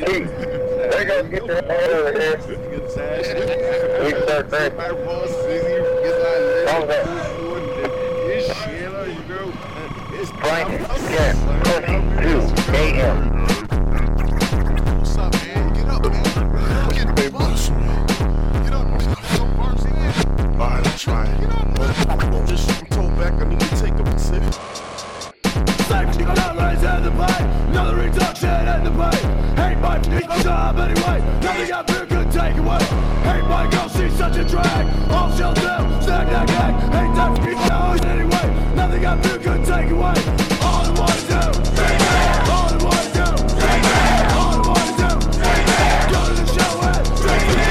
They gonna get their head over here. We start drinking. Blanket, yeah, 22 a.m. What's up, man? Get up, man. Get the bus, man. Get up, man. Go first, man. Alright, let's try it. Get up, man. Just shoot told back. I need to take up the city. Safety got out, raise in the pay. Another reduction in the pay. Hate my job anyway. Nothing I feel could take away. Hate my girl, she's such a drag. All she'll do, snag that gang. Hate that f***ing anyway. Nothing I feel could take away. All I wanna do, all I wanna do, all I wanna do, go to the show and drink the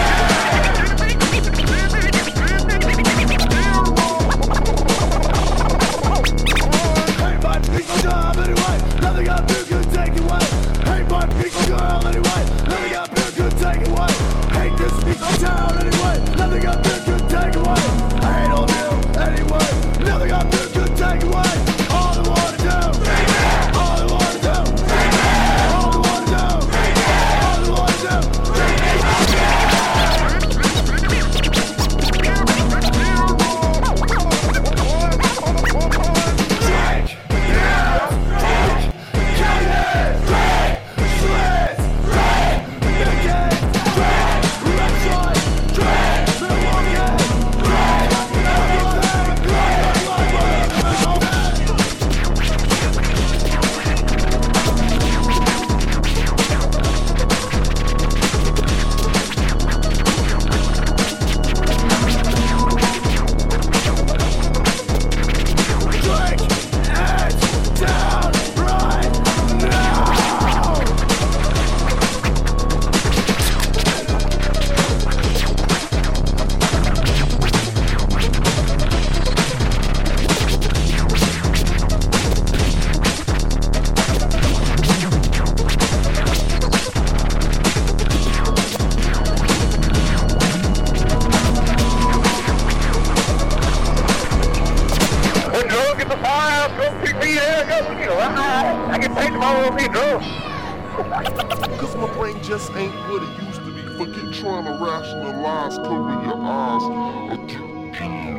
Hate my f***ing job anyway. Nothing I feel could take away. Hate my f***ing girl anyway. Nothing I feel could take away. Hate this f***ing town anyway. Nothing I feel could take away. I hate all you anyway. Nothing I feel could take away. All I wanna do, all I wanna do, all I wanna do, all I wanna do. I get paid tomorrow to be drunk. Cause my brain just ain't what it used to be. Forget trying to rationalize, cover your eyes.